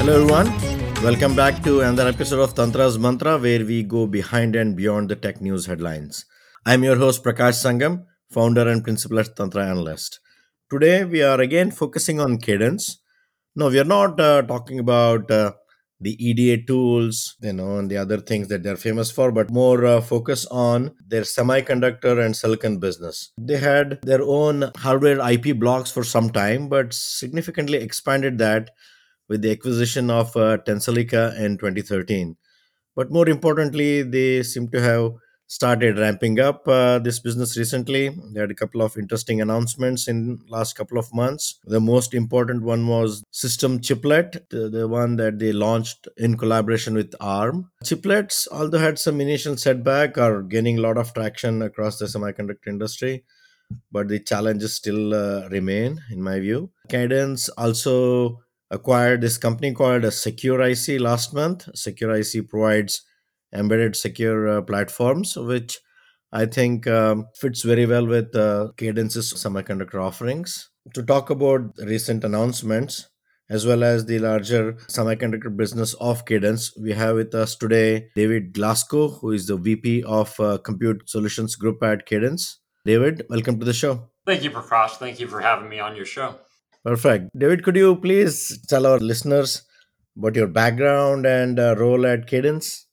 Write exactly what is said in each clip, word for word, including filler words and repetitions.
Hello, everyone. Welcome back to another episode of Tantra's Mantra, where we go behind and beyond the tech news headlines. I'm your host, Prakash Sangam, founder and principal at Tantra Analyst. Today, we are again focusing on Cadence. No, we are not uh, talking about uh, the E D A tools, you know, and the other things that they're famous for, but more uh, focus on their semiconductor and silicon business. They had their own hardware I P blocks for some time, but significantly expanded that with the acquisition of uh, Tensilica in twenty thirteen. But more importantly, they seem to have started ramping up uh, this business recently. They had a couple of interesting announcements in last couple of months. The most important one was System Chiplet, the, the one that they launched in collaboration with ARM. Chiplets, although had some initial setback, are gaining a lot of traction across the semiconductor industry, but the challenges still uh, remain, in my view. Cadence also acquired this company called uh, Secure I C last month. Secure I C provides embedded secure uh, platforms, which I think um, fits very well with uh, Cadence's semiconductor offerings. To talk about recent announcements as well as the larger semiconductor business of Cadence, we have with us today David Glasgow, who is the V P of uh, Compute Solutions Group at Cadence. David, welcome to the show. Thank you, Prakash. Thank you for having me on your show. Perfect. David, could you please tell our listeners about your background and uh, role at Cadence?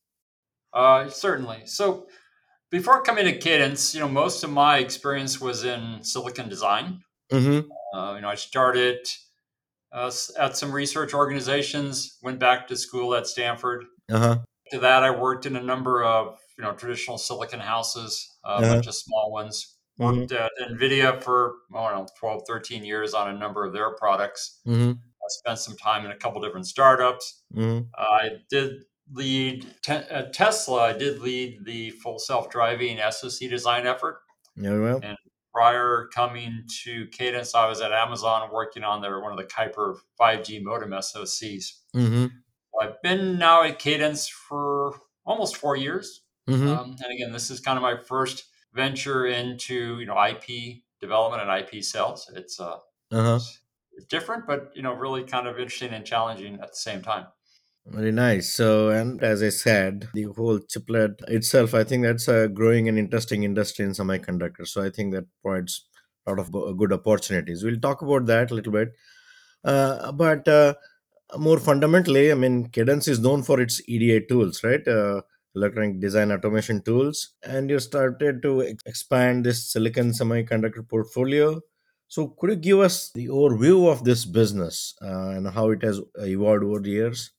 Uh, certainly. So, before coming to Cadence, you know, most of my experience was in silicon design. Mm-hmm. Uh, you know, I started uh, s- at some research organizations, went back to school at Stanford. Uh-huh. After that, I worked in a number of you know traditional silicon houses, a Uh-huh. bunch of small ones. Mm-hmm. Worked at NVIDIA for I don't know twelve, thirteen years on a number of their products. Mm-hmm. I spent some time in a couple different startups. Mm-hmm. I did lead te- at Tesla. I did lead the full self-driving S O C design effort. Very well. And prior coming to Cadence, I was at Amazon working on their one of the Kuiper five G modem S O Cs. Mm-hmm. I've been now at Cadence for almost four years. Mm-hmm. Um, and again, this is kind of my first venture into you know I P development and I P sales. It's uh, Uh-huh. it's, it's different, but you know really kind of interesting and challenging at the same time. Very nice. So, and as I said, the whole chiplet itself, I think that's a growing and interesting industry in semiconductors. So, I think that provides a lot of go- good opportunities. We'll talk about that a little bit. Uh, but uh, more fundamentally, I mean, Cadence is known for its E D A tools, right? Uh, electronic design automation tools. And you started to ex- expand this silicon semiconductor portfolio. So, could you give us the overview of this business uh, and how it has evolved over the years?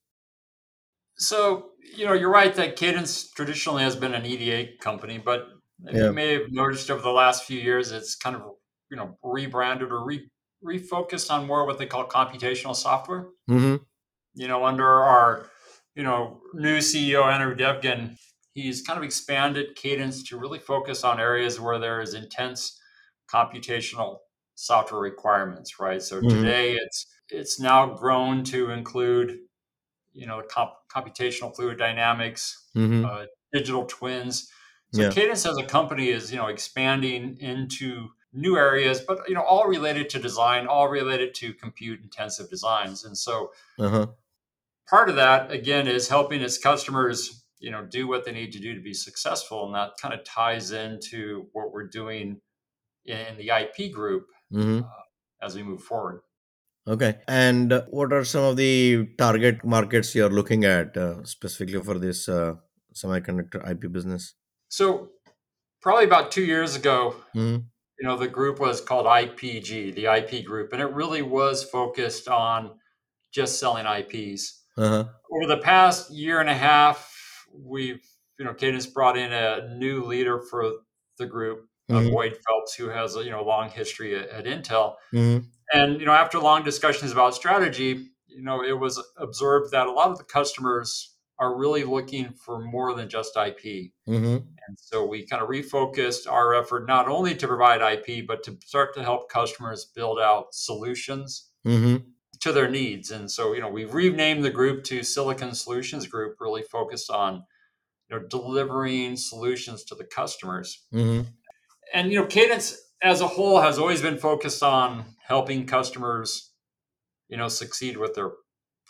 So, you know, you're right that Cadence traditionally has been an E D A company, but you Yeah. may have noticed over the last few years it's kind of, you know, rebranded or re- refocused on more what they call computational software. Mm-hmm. You know, under our, you know, new C E O, Andrew Devgan, he's kind of expanded Cadence to really focus on areas where there is intense computational software requirements, right? So Mm-hmm. today it's it's now grown to include you know, comp- computational fluid dynamics, Mm-hmm. uh, digital twins. So Yeah. Cadence as a company is, you know, expanding into new areas, but you know, all related to design, all related to compute intensive designs. And so Uh-huh. part of that again is helping its customers, you know, do what they need to do to be successful. And that kind of ties into what we're doing in the I P group Mm-hmm. uh, as we move forward. Okay. And uh, what are some of the target markets you're looking at uh, specifically for this uh, semiconductor I P business? So probably about two years ago, Mm-hmm. you know, the group was called I P G, the I P group, and it really was focused on just selling I Ps. Uh-huh. Over the past year and a half, we've, you know, Cadence brought in a new leader for the group, uh, Mm-hmm. Boyd Phelps, who has a, you know, long history at, at Intel. Mm-hmm. And, you know, after long discussions about strategy, you know, it was observed that a lot of the customers are really looking for more than just I P. Mm-hmm. And so we kind of refocused our effort not only to provide I P, but to start to help customers build out solutions Mm-hmm. to their needs. And so, you know, we've renamed the group to Silicon Solutions Group, really focused on, you know, delivering solutions to the customers. Mm-hmm. And, you know, Cadence as a whole has always been focused on helping customers, you know, succeed with their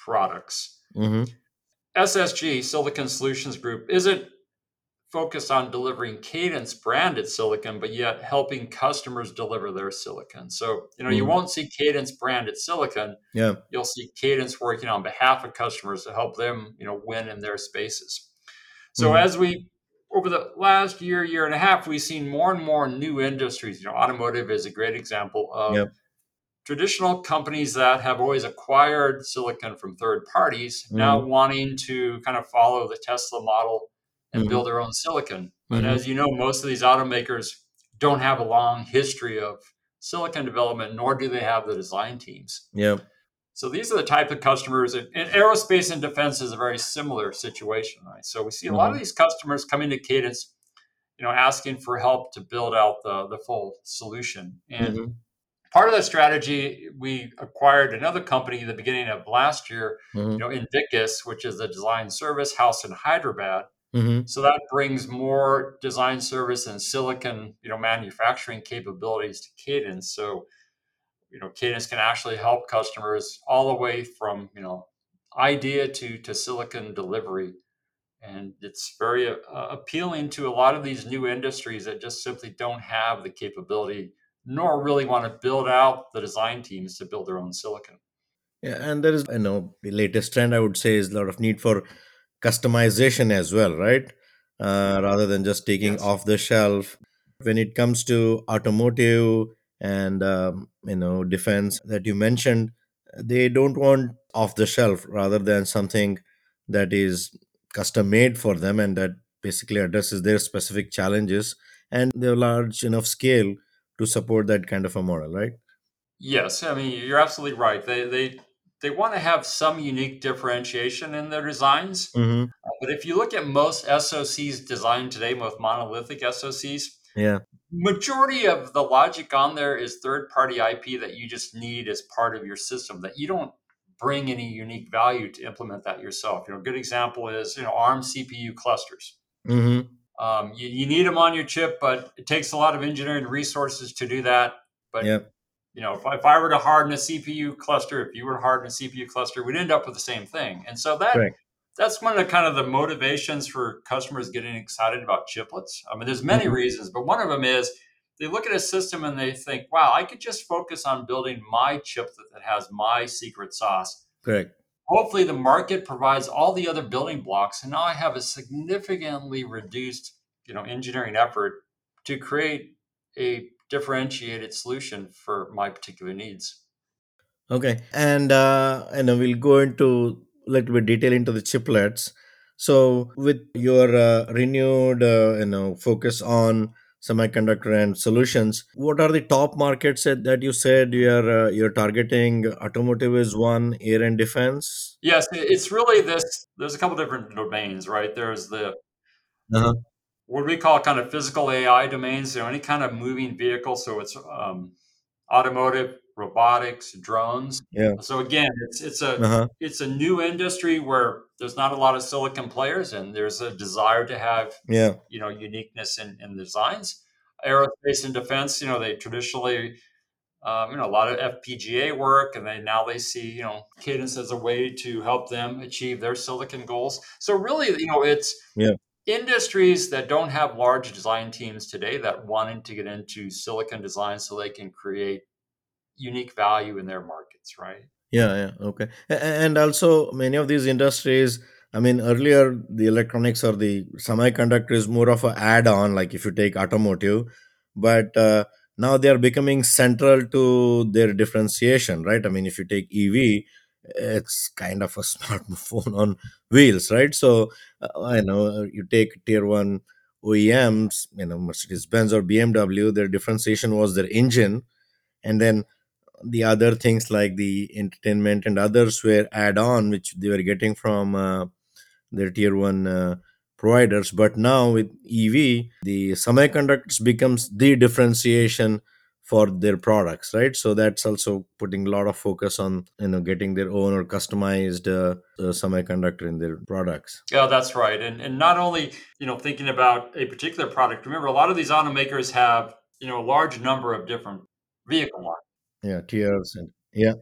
products. Mm-hmm. S S G, Silicon Solutions Group, isn't focused on delivering Cadence branded silicon, but yet helping customers deliver their silicon. So, you know, you Mm-hmm. won't see Cadence branded silicon. Yeah. You'll see Cadence working on behalf of customers to help them, you know, win in their spaces. So Mm-hmm. as we over the last year, year and a half, we've seen more and more new industries. You know, automotive is a great example of Yeah. traditional companies that have always acquired silicon from third parties now Mm-hmm. wanting to kind of follow the Tesla model and Mm-hmm. build their own silicon. But Mm-hmm. as you know, most of these automakers don't have a long history of silicon development, nor do they have the design teams. Yeah. So these are the type of customers, and, and aerospace and defense is a very similar situation, right? So we see a lot of Mm-hmm. these customers coming to Cadence, you know, asking for help to build out the, the full solution. And Mm-hmm. part of that strategy, we acquired another company at the beginning of last year, Mm-hmm. you know, Invictus, which is a design service house in Hyderabad. Mm-hmm. So that brings more design service and silicon, you know, manufacturing capabilities to Cadence. So, you know, Cadence can actually help customers all the way from, you know, idea to to silicon delivery. And it's very uh, appealing to a lot of these new industries that just simply don't have the capability nor really want to build out the design teams to build their own silicon. Yeah, and there is, you know, the latest trend I would say is a lot of need for customization as well, right? Uh, rather than just taking Yes. off the shelf. When it comes to automotive and um, you know defense that you mentioned, they don't want off the shelf rather than something that is custom made for them and that basically addresses their specific challenges and they're large enough scale to support that kind of a model, right? Yes. I mean, you're absolutely right. They they they want to have some unique differentiation in their designs. Mm-hmm. Uh, But if you look at most S O Cs designed today, most monolithic S O Cs, Yeah. majority of the logic on there is third party I P that you just need as part of your system that you don't bring any unique value to implement that yourself. You know, a good example is, you know, ARM C P U clusters. Mm-hmm. Um, you, you need them on your chip, but it takes a lot of engineering resources to do that. But Yeah. you know, if, if I were to harden a C P U cluster, if you were to harden a C P U cluster, we'd end up with the same thing. And so that Correct. that's one of the kind of the motivations for customers getting excited about chiplets. I mean, there's many Mm-hmm. reasons, but one of them is they look at a system and they think, wow, I could just focus on building my chiplet that has my secret sauce. Correct. Hopefully the market provides all the other building blocks. And now I have a significantly reduced, you know, engineering effort to create a differentiated solution for my particular needs. Okay, and uh, and we'll go into a little bit detail into the chiplets. So, with your uh, renewed, uh, you know, focus on semiconductor and solutions, what are the top markets that, that you said you're uh, you're targeting? Automotive is one, air and defense. Yes, it's really this. There's a couple different domains, right? There's the Uh-huh. what we call kind of physical A I domains. So any kind of moving vehicle. So it's um, automotive, robotics, drones. Yeah. So again, it's it's a Uh-huh. it's a new industry where there's not a lot of silicon players, and there's a desire to have Yeah. you know uniqueness in, in designs. Aerospace and defense, you know, they traditionally um, you know a lot of F P G A work, and they now they see you know Cadence as a way to help them achieve their silicon goals. So really, you know, it's Yeah. industries that don't have large design teams today that wanting to get into silicon design so they can create unique value in their markets, right? Yeah, yeah, okay. A- a- And also, many of these industries, I mean, earlier the electronics or the semiconductor is more of a add-on, like if you take automotive, but uh, now they are becoming central to their differentiation, right? I mean, if you take E V, it's kind of a smartphone on wheels, right? So, uh, I know uh, you take tier one O E Ms, you know, Mercedes Benz or B M W, their differentiation was their engine, and then the other things like the entertainment and others were add on which they were getting from uh, their tier one uh, providers, but now with EV the semiconductors becomes the differentiation for their products, right? So that's also putting a lot of focus on you know getting their own or customized uh, uh, semiconductor in their products. Yeah, that's right. And and not only, you know, thinking about a particular product, remember a lot of these automakers have, you know, a large number of different vehicle lines. Yeah, tiers and yeah.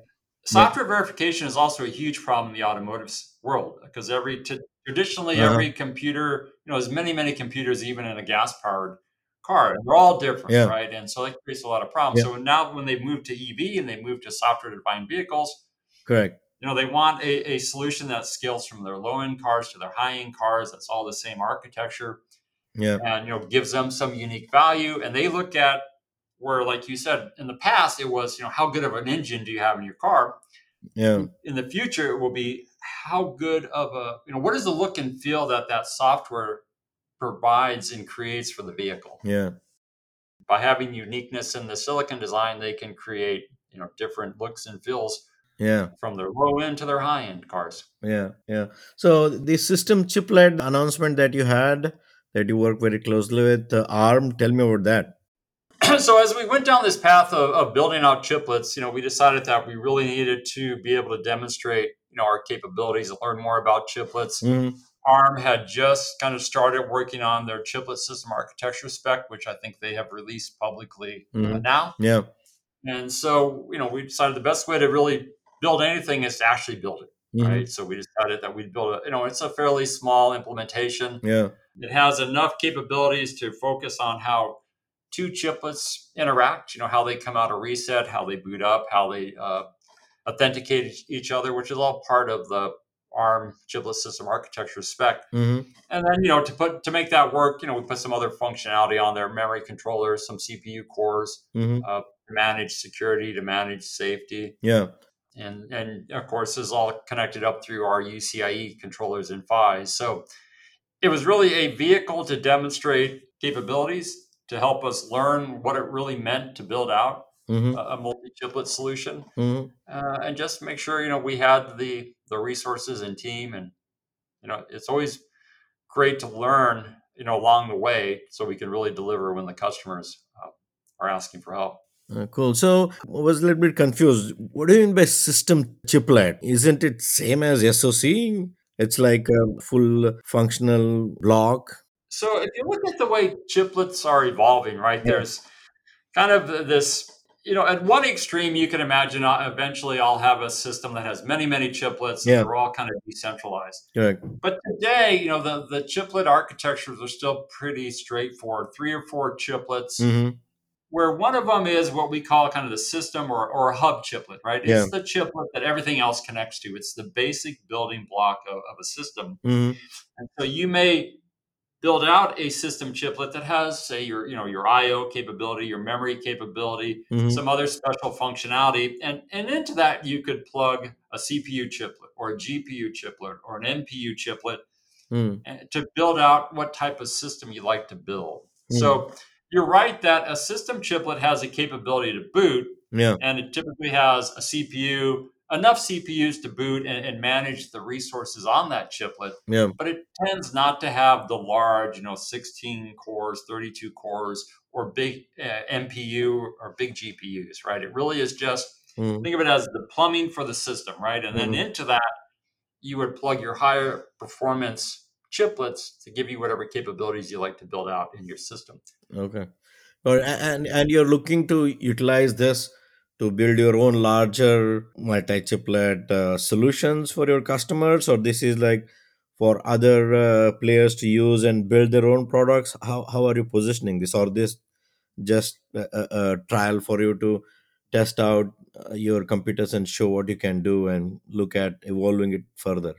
Yeah. Software verification is also a huge problem in the automotive s- world because every t- traditionally Uh-huh. every computer, you know, there's many many computers even in a gas powered car, and they're all different, Yeah. right? And so that creates a lot of problems. Yeah. So now when they move to E V and they move to software defined vehicles, Correct. you know, they want a, a solution that scales from their low end cars to their high end cars. That's all the same architecture, Yeah. and you know gives them some unique value. And they look at where, like you said, in the past it was, you know, how good of an engine do you have in your car. Yeah. In the future it will be how good of a, you know, what is the look and feel that that software provides and creates for the vehicle. Yeah. By having uniqueness in the silicon design, they can create, you know, different looks and feels Yeah. from their low end to their high end cars. Yeah. Yeah. So the system chiplet announcement that you had, that you work very closely with uh, ARM, tell me about that. So as we went down this path of, of building out chiplets, you know, we decided that we really needed to be able to demonstrate, you know, our capabilities and learn more about chiplets. Mm-hmm. ARM had just kind of started working on their chiplet system architecture spec, which I think they have released publicly uh, Mm-hmm. now. Yeah. And so, you know, we decided the best way to really build anything is to actually build it, Mm-hmm. right? So we decided that we'd build a, you know, it's a fairly small implementation. Yeah. It has enough capabilities to focus on how two chiplets interact, you know, how they come out of reset, how they boot up, how they uh, authenticate each other, which is all part of the ARM chiplet system architecture spec. Mm-hmm. And then, you know, to put to make that work, you know, we put some other functionality on there, memory controllers, some C P U cores, Mm-hmm. uh, to manage security, to manage safety. Yeah. And, and of course, this is all connected up through our U C I E controllers and P H Is. So it was really a vehicle to demonstrate capabilities, to help us learn what it really meant to build out a, Mm-hmm. a multi-chiplet solution, Mm-hmm. uh, and just make sure, you know, we had the the resources and team. And you know, it's always great to learn, you know, along the way, so we can really deliver when the customers uh, are asking for help. Uh, cool. So I was a little bit confused. What do you mean by system chiplet? Isn't it same as S O C? It's like a full functional block. So if you look at the way chiplets are evolving, right, Yeah. there's kind of this, you know, at one extreme, you can imagine uh, eventually I'll have a system that has many, many chiplets and Yeah. they're all kind of decentralized. Correct. But today, you know, the, the chiplet architectures are still pretty straightforward, three or four chiplets, Mm-hmm. where one of them is what we call kind of the system or, or a hub chiplet, right? Yeah. It's the chiplet that everything else connects to. It's the basic building block of, of a system. Mm-hmm. And so you may build out a system chiplet that has, say, your, you know, your I O capability, your memory capability, Mm-hmm. some other special functionality, and and into that you could plug a C P U chiplet or a G P U chiplet or an N P U chiplet, Mm-hmm. and to build out what type of system you like to build. Mm-hmm. So you're right that a system chiplet has a capability to boot, Yeah. and it typically has a C P U, enough C P Us to boot and, and manage the resources on that chiplet. Yeah. But it tends not to have the large, you know, sixteen cores, thirty-two cores, or big uh, M P U or big G P Us, right? It really is just, Mm-hmm. think of it as the plumbing for the system, right? And then Mm-hmm. into that, you would plug your higher performance chiplets to give you whatever capabilities you like to build out in your system. Okay. Or and and you're looking to utilize this to build your own larger multi-chiplet uh, solutions for your customers, or this is like for other uh, players to use and build their own products. How how are you positioning this, or this just a, a, a trial for you to test out uh, your computers and show what you can do and look at evolving it further?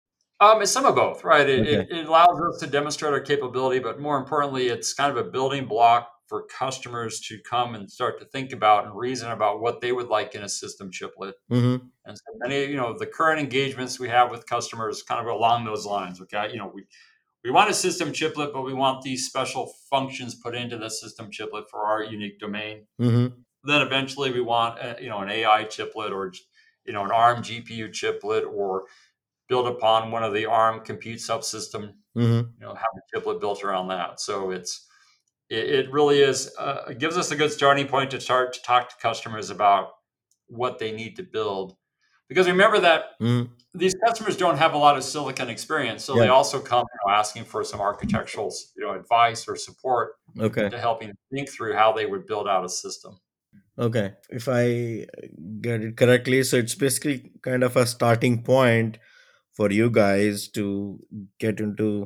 Um, it's some of both, right? It, Okay. it, it allows us to demonstrate our capability, but more importantly, it's kind of a building block for customers to come and start to think about and reason about what they would like in a system chiplet. Mm-hmm. And so many, you know, the current engagements we have with customers kind of along those lines. Okay, you know, we we want a system chiplet, but we want these special functions put into the system chiplet for our unique domain. Mm-hmm. Then eventually we want, a, you know, an A I chiplet, or you know, an ARM G P U chiplet, or build upon one of the ARM compute subsystem. Mm-hmm. You know, have a chiplet built around that. So it's it, it really is uh, it gives us a good starting point to start to talk to customers about what they need to build. Because remember that Mm-hmm. these customers don't have a lot of silicon experience, so Yeah. they also come, you know, asking for some architectural, you know, advice or support Okay. to helping think through how they would build out a system. Okay. If I get it correctly, so it's basically kind of a starting point for you guys to get into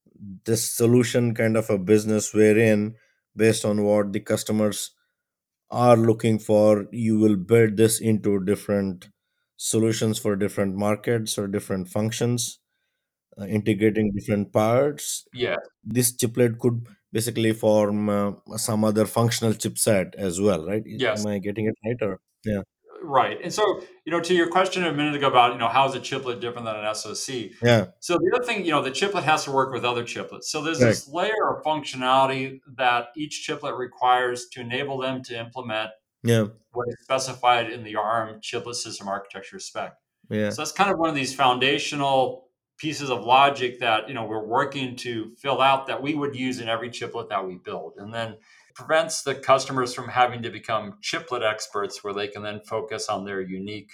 this solution kind of a business wherein, based on what the customers are looking for, you will build this into different solutions for different markets or different functions, uh, integrating different parts. Yeah. This chiplet could basically form uh, some other functional chipset as well, right? Yes. Am I getting it right? Or yeah, Right. And so, you know, to your question a minute ago about, you know, how is a chiplet different than an S O C? yeah, So the other thing, you know, the chiplet has to work with other chiplets. So there's correct, this layer of functionality that each chiplet requires to enable them to implement yeah, what is specified in the ARM chiplet system architecture spec. yeah. So that's kind of one of these foundational pieces of logic that, you know, we're working to fill out that we would use in every chiplet that we build. And then prevents the customers from having to become chiplet experts where they can then focus on their unique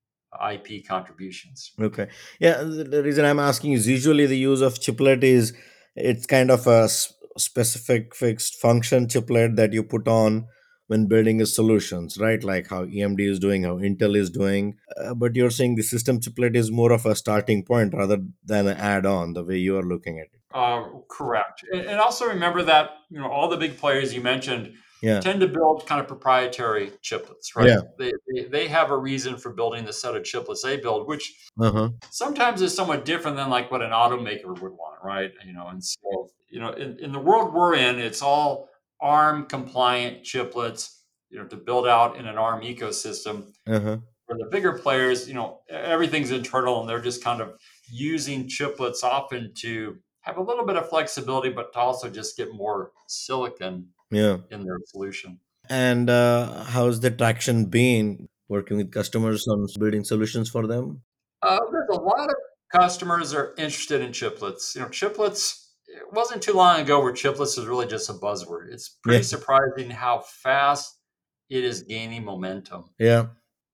I P contributions. Okay. Yeah, the the reason I'm asking is usually the use of chiplet is it's kind of a s- specific fixed function chiplet that you put on when building a solutions, right? Like how E M D is doing, how Intel is doing. Uh, but you're saying the system chiplet is more of a starting point rather than an add-on, the way you are looking at it. Uh, correct. And, and also remember that, you know, all the big players you mentioned Yeah. tend to build kind of proprietary chiplets, right? Yeah. They, they, they have a reason for building the set of chiplets they build, which Uh-huh. sometimes is somewhat different than like what an automaker would want, right? You know, and so, you know, in, in the world we're in, it's all ARM compliant chiplets, you know, to build out in an ARM ecosystem. Uh-huh. For the bigger players, you know, everything's internal and they're just kind of using chiplets often to have a little bit of flexibility, but to also just get more silicon Yeah. in their solution. And uh, how's the traction been working with customers on building solutions for them? Uh, there's a lot of customers are interested in chiplets. You know, chiplets. It wasn't too long ago where chiplets was really just a buzzword. It's Yeah. pretty surprising how fast it is gaining momentum. Yeah.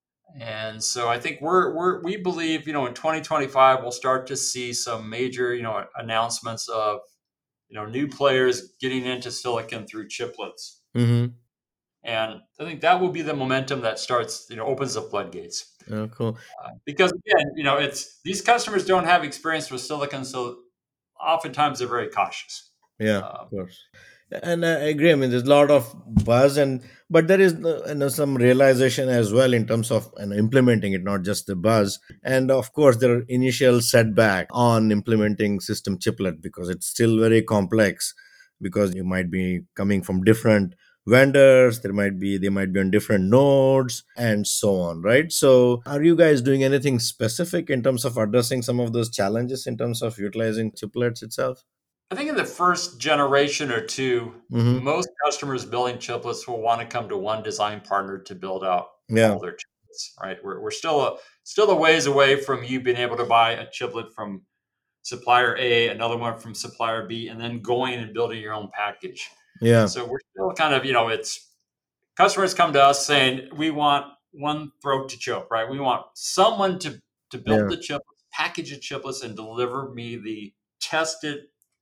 And so I think we're we're we believe, you know, in twenty twenty-five we'll start to see some major, you know, announcements of, you know, new players getting into silicon through chiplets. Mm-hmm. And I think that will be the momentum that starts, you know, opens the floodgates. Oh, cool. Uh, because again, you know, it's these customers don't have experience with silicon, so oftentimes they're very cautious. Yeah, of Um, course. And I agree. I mean, there's a lot of buzz, and but there is uh, you know, some realization as well in terms of you know, implementing it, not just the buzz. And of course, there are initial setback on implementing system chiplet because it's still very complex. Because you might be coming from different vendors, there might be they might be on different nodes, and so on, right? So, are you guys doing anything specific in terms of addressing some of those challenges in terms of utilizing chiplets itself? I think in the first generation or two, Mm-hmm. most customers building chiplets will want to come to one design partner to build out Yeah. all their chiplets, right? We're, we're still a still a ways away from you being able to buy a chiplet from supplier A, another one from supplier B, and then going and building your own package. Yeah. So we're still kind of, you know, it's customers come to us saying we want one throat to choke, right? We want someone to to build Yeah. the chiplets, package the chiplets, and deliver me the tested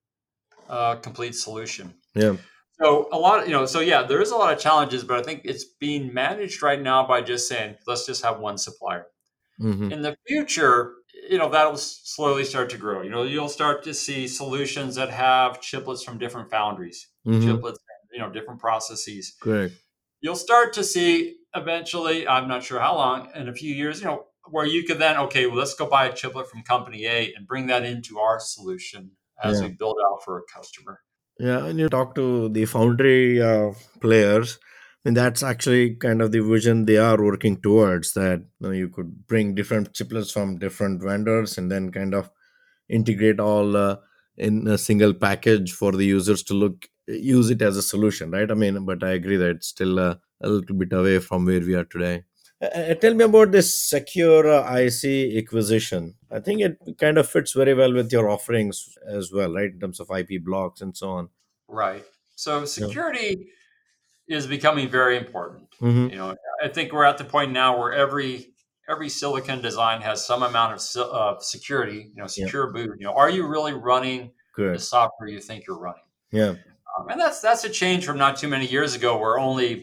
uh, complete solution. Yeah. So a lot, of, you know, so yeah, there is a lot of challenges, but I think it's being managed right now by just saying let's just have one supplier. Mm-hmm. In the future, you know, that'll slowly start to grow. You know, you'll start to see solutions that have chiplets from different foundries, Mm-hmm. chiplets, you know, different processes. Correct. You'll start to see eventually, I'm not sure how long, in a few years, you know, where you could then, okay, well, let's go buy a chiplet from company A and bring that into our solution as Yeah. we build out for a customer. Yeah. And you talk to the foundry uh, players, and that's actually kind of the vision they are working towards. That you know, you could bring different chiplets from different vendors, and then kind of integrate all uh, in a single package for the users to look use it as a solution, right? I mean, but I agree that it's still uh, a little bit away from where we are today. Uh, uh, tell me about this secure uh, I C acquisition. I think it kind of fits very well with your offerings as well, right? In terms of I P blocks and so on. Right. So Yeah. security is becoming very important. Mm-hmm. You know, I think we're at the point now where every every silicon design has some amount of se- uh, security. You know, Yeah. secure boot. You know, are you really running the Correct. software you think you're running? Yeah. Um, and that's that's a change from not too many years ago, where only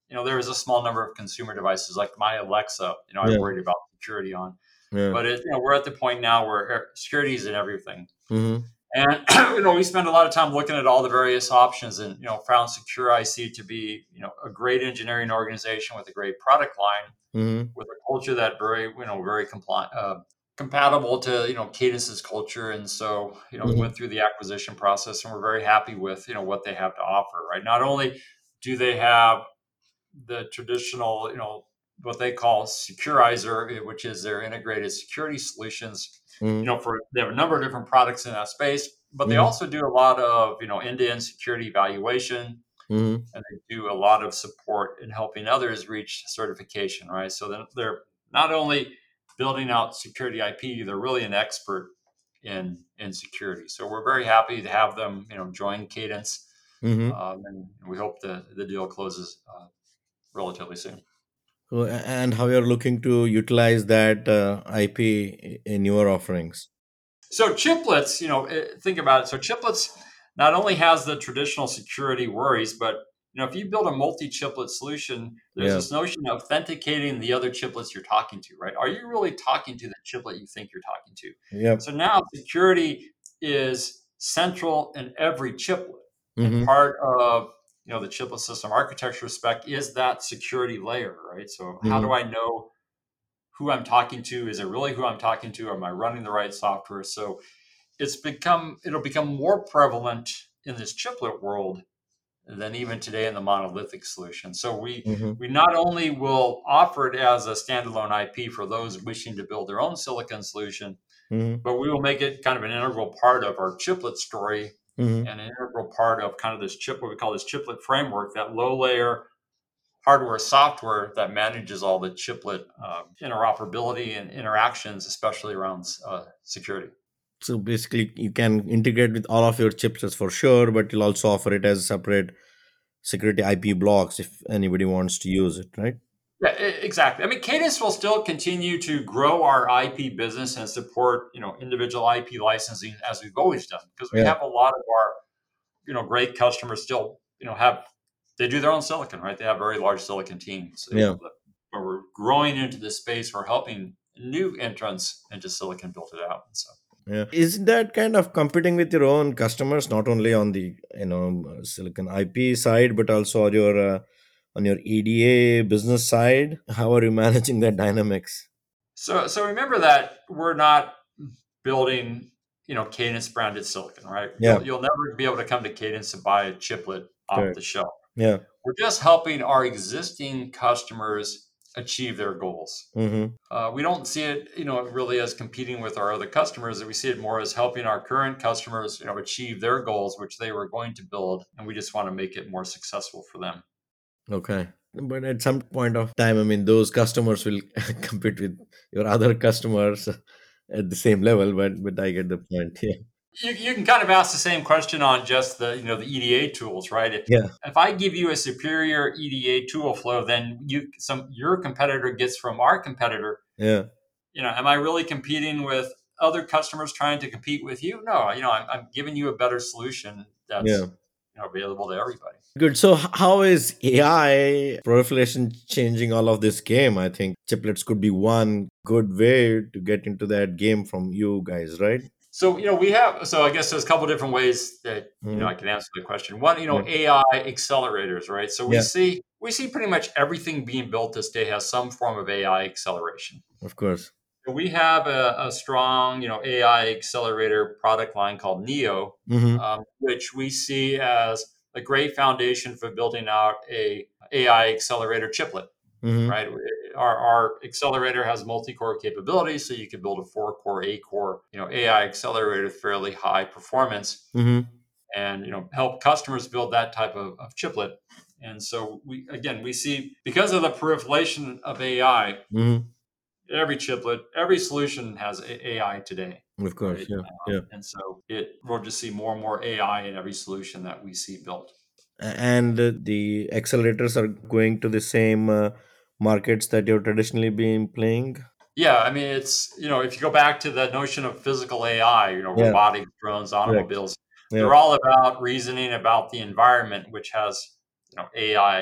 you know, there is a small number of consumer devices like my Alexa, you know, I Yeah. worried about security on. Yeah. But it, you know, we're at the point now where uh, security is in everything. Mm-hmm. And you know, we spend a lot of time looking at all the various options, and you know, found Secure I C to be you know a great engineering organization with a great product line, Mm-hmm. with a culture that very you know very compliant, uh, compatible to you know Cadence's culture. And so you know, we Mm-hmm. went through the acquisition process, and we're very happy with you know what they have to offer. Right, not only do they have the traditional, you know, what they call Securizer, which is their integrated security solutions. You Mm-hmm. know, for they have a number of different products in that space, but they Mm-hmm. also do a lot of you know end-to-end security evaluation, Mm-hmm. and they do a lot of support in helping others reach certification. Right, so then they're not only building out security I P, they're really an expert in in security. So we're very happy to have them, you know, join Cadence, Mm-hmm. um, and we hope the the deal closes uh, relatively soon. So, a- and how you're looking to utilize that uh, I P in your offerings? So chiplets, you know, eh, think about it. So chiplets not only has the traditional security worries, but you know, if you build a multi-chiplet solution, there's Yeah. this notion of authenticating the other chiplets you're talking to, right? Are you really talking to the chiplet you think you're talking to? Yep. So now security is central in every chiplet, and Mm-hmm. part of you know the chiplet system architecture spec is that security layer, right? So how do Mm-hmm. I know who I'm talking to? Is it really who I'm talking to? Am I running the right software? So it's become it'll become more prevalent in this chiplet world than even today in the monolithic solution. So we Mm-hmm. we not only will offer it as a standalone I P for those wishing to build their own silicon solution, Mm-hmm. but we will make it kind of an integral part of our chiplet story Mm-hmm. and an integral part of kind of this chip, what we call this chiplet framework, that low layer hardware software that manages all the chiplet uh, interoperability and interactions, especially around uh, security. So basically, you can integrate with all of your chipsets for sure, but you'll also offer it as separate security I P blocks if anybody wants to use it, right? Yeah, e- exactly. I mean, Cadence will still continue to grow our I P business and support, you know, individual I P licensing as we've always done, because we Yeah. have a lot of our, you know, great customers still, you know, have they do their own silicon, right? They have very large silicon teams. So, you Yeah. know, the, when we're growing into this space, we're helping new entrants into silicon build it out. And so. Yeah. Is that kind of competing with your own customers, not only on the you know silicon I P side, but also on your uh, on your E D A business side? How are you managing that dynamics? So, so remember that we're not building, you know, Cadence branded silicon, right? Yeah. You'll you'll never be able to come to Cadence and buy a chiplet off Correct. the shelf. Yeah. We're just helping our existing customers achieve their goals. Mm-hmm. Uh, we don't see it, you know, really as competing with our other customers. We see it more as helping our current customers, you know, achieve their goals, which they were going to build, and we just want to make it more successful for them. Okay. But at some point of time, I mean, those customers will compete with your other customers at the same level. But but I get the point. Yeah. You, you can kind of ask the same question on just the you know the E D A tools, right? If Yeah. if I give you a superior E D A tool flow, then you some your competitor gets from our competitor. Yeah. You know, am I really competing with other customers trying to compete with you? No, you know, I'm, I'm giving you a better solution Yeah. that's you know available to everybody. Good. So, h- how is A I proliferation changing all of this game? I think chiplets could be one good way to get into that game from you guys, right? So you know, we have. So I guess there's a couple different ways that you know Hmm. I can answer the question. One, you Yeah. know, A I accelerators, right? So we Yeah. see we see pretty much everything being built this day has some form of A I acceleration. Of course. We have a, a strong, you know, A I accelerator product line called Neo, Mm-hmm. um, which we see as a great foundation for building out a AI accelerator chiplet. Mm-hmm. Right, our, our accelerator has multi-core capabilities, so you can build a four-core, eight-core, you know, A I accelerator with fairly high performance, Mm-hmm. and you know, help customers build that type of, of chiplet. And so we again we see because of the proliferation of A I, Mm-hmm. every chiplet, every solution has A I today, Of course. right? Yeah. Um, Yeah. and so it we'll just see more and more A I in every solution that we see built. A- And uh, the accelerators are going to the same uh, markets that you've traditionally been playing. Yeah, I mean it's you know if you go back to the notion of physical A I, you know, Yeah. robotics, drones, Correct. automobiles, Yeah. they're all about reasoning about the environment, which has you know A I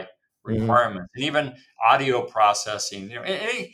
Hmm. requirements, and even audio processing. You know, any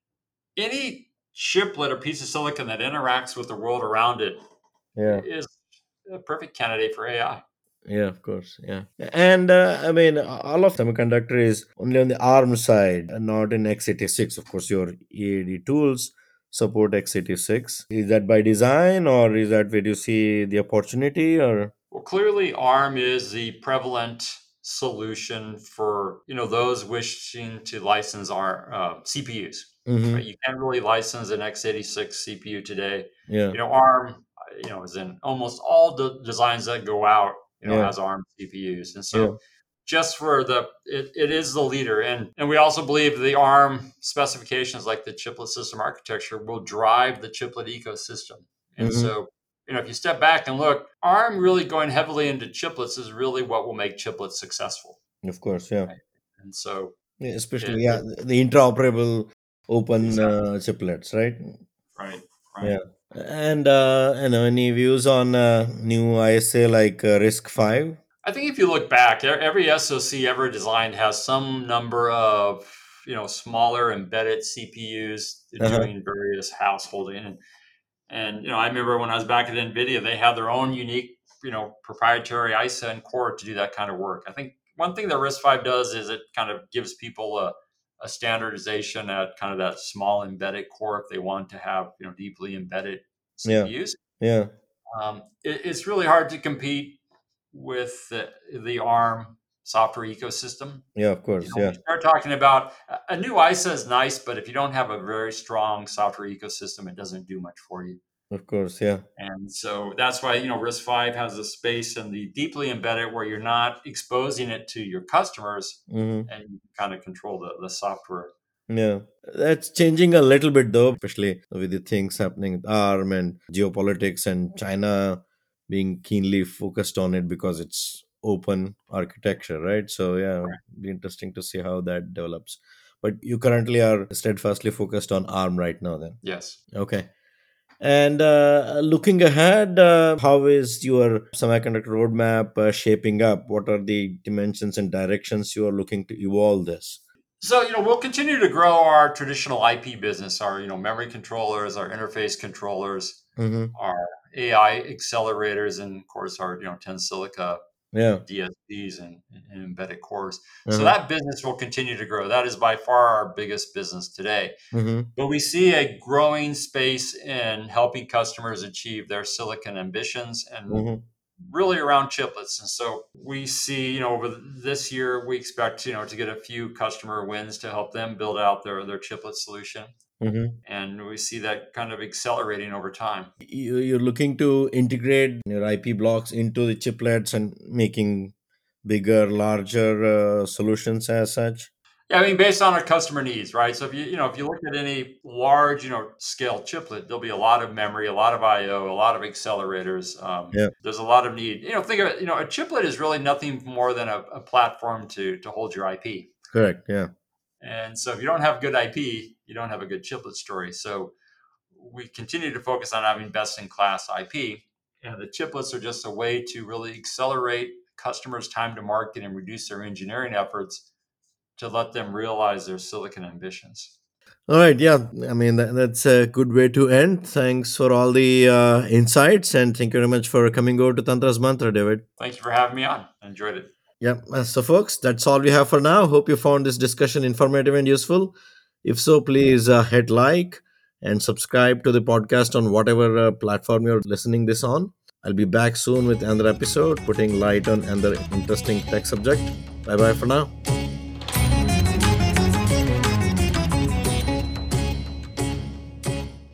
any chiplet or piece of silicon that interacts with the world around it Yeah. is a perfect candidate for A I. Yeah, of course. Yeah. And uh, I mean, all of semiconductor is only on the ARM side, and not in x eighty-six. Of course, your E A D tools support x eighty-six. Is that by design, or is that where you see the opportunity, or? Well, clearly, ARM is the prevalent solution for you know those wishing to license our uh, C P Us. Right? Mm-hmm. You can't really license an x eighty-six C P U today. Yeah. You know, ARM, uh, you know, is in almost all the designs that go out. You know, Yeah. has ARM C P Us, and Yeah. so just for the it, it is the leader, and and we also believe the ARM specifications, like the chiplet system architecture, will drive the chiplet ecosystem, and Mm-hmm. so you know, if you step back and look, ARM really going heavily into chiplets is really what will make chiplets successful. Of course. Yeah. Right? And so Yeah, it, especially, yeah, it the interoperable open exactly uh, chiplets, right? right, Yeah. right. And uh, you know, any views on uh, new I S A like uh, RISC five? I think if you look back, e- every S O C ever designed has some number of you know smaller embedded C P Us Uh-huh. doing various householding. And and you know, I remember when I was back at NVIDIA, they had their own unique you know proprietary I S A and core to do that kind of work. I think one thing that RISC five does is it kind of gives people a, a standardization at kind of that small embedded core if they want to have you know deeply embedded Yeah. C P Us. Yeah. Um, it, it's really hard to compete with the, the ARM software ecosystem. Yeah, of You course. know, when Yeah, you start talking about a a new I S A is nice, but if you don't have a very strong software ecosystem, it doesn't do much for you. of course. Yeah. And so that's why you know RISC five has a space in the deeply embedded where you're not exposing it to your customers, Hmm. and you kind of control the, the software. Yeah. That's changing a little bit though, especially with the things happening with ARM and geopolitics and China being keenly focused on it because it's open architecture, right? So yeah, be interesting to see how that develops. But you currently are steadfastly focused on ARM right now then. Yes. Okay. And uh, looking ahead, uh, how is your semiconductor roadmap uh, shaping up? What are the dimensions and directions you are looking to evolve this? So, you know, we'll continue to grow our traditional I P business, our, you know, memory controllers, our interface controllers, Mm-hmm. our A I accelerators, and of course our, you know, Tensilica Yeah. D S Ps and, and embedded cores. So Uh-huh. that business will continue to grow. That is by far our biggest business today. Mm-hmm. But we see a growing space in helping customers achieve their silicon ambitions and Mm-hmm. really around chiplets. And so we see, you know, over this year, we expect, you know, to get a few customer wins to help them build out their, their chiplet solution. Mm-hmm. And we see that kind of accelerating over time. You, you're looking to integrate your I P blocks into the chiplets and making bigger, larger uh, solutions as such. Yeah, I mean, based on our customer needs, right? So if you, you know, if you look at any large, you know, scale chiplet, there'll be a lot of memory, a lot of I O, a lot of accelerators. Um, Yeah. there's a lot of need. You know, think of it. You know, a chiplet is really nothing more than a, a platform to to hold your I P. Correct. Yeah. And so if you don't have good I P, you don't have a good chiplet story. So we continue to focus on having best in class I P. And the chiplets are just a way to really accelerate customers' time to market and reduce their engineering efforts to let them realize their silicon ambitions. All right. Yeah. I mean, that, that's a good way to end. Thanks for all the uh, insights, and thank you very much for coming over to Tantra's Mantra, David. Thank you for having me on. I enjoyed it. Yeah. uh, So, folks, that's all we have for now. Hope you found this discussion informative and useful. If so, please uh, hit like and subscribe to the podcast on whatever uh, platform you're listening this on. I'll be back soon with another episode, putting light on another interesting tech subject. Bye bye for now.